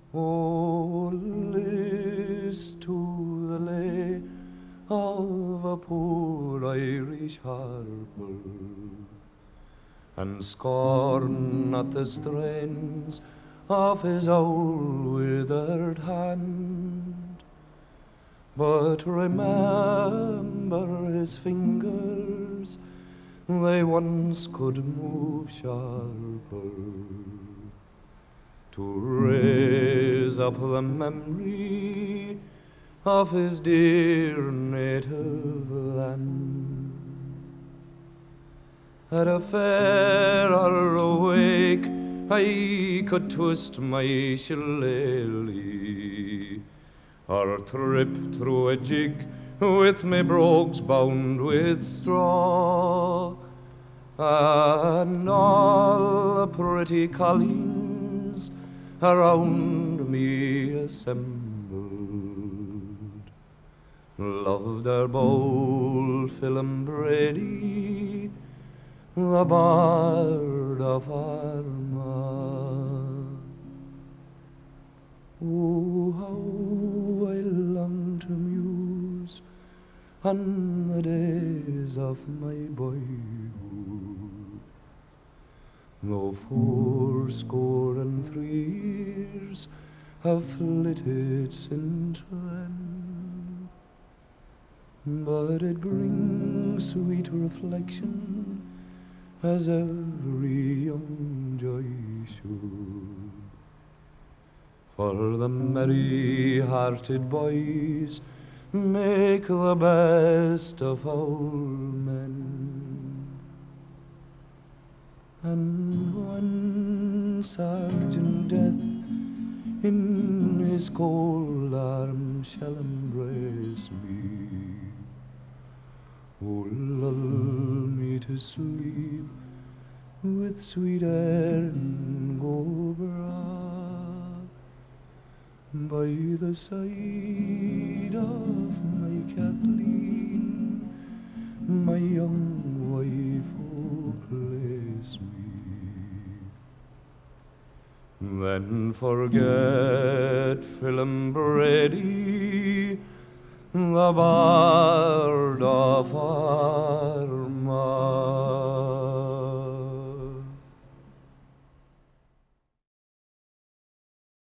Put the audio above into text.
Oh, list to the lay of a poor Irish harper, and scorn not the strains of his old withered hand, but remember his fingers, they once could move sharper, to raise up the memory of his dear native land. At a fair or a wake I could twist my shillelagh, or trip through a jig with my brogues bound with straw, and all the pretty colleens around me assembled loved their bold Philip Brady, the bard of Armagh. Oh, how I long to muse on the days of my boyhood, though 63 years have flitted since then. But it brings sweet reflection, as every young joy should, for the merry-hearted boys make the best of all men. And when Sergeant Death in his cold arms shall embrace me, oh, lull me to sleep with sweet Erin go bragh, by the side of my Kathleen, my young wife, oh, place me. Then forget Philip Brady, the bard of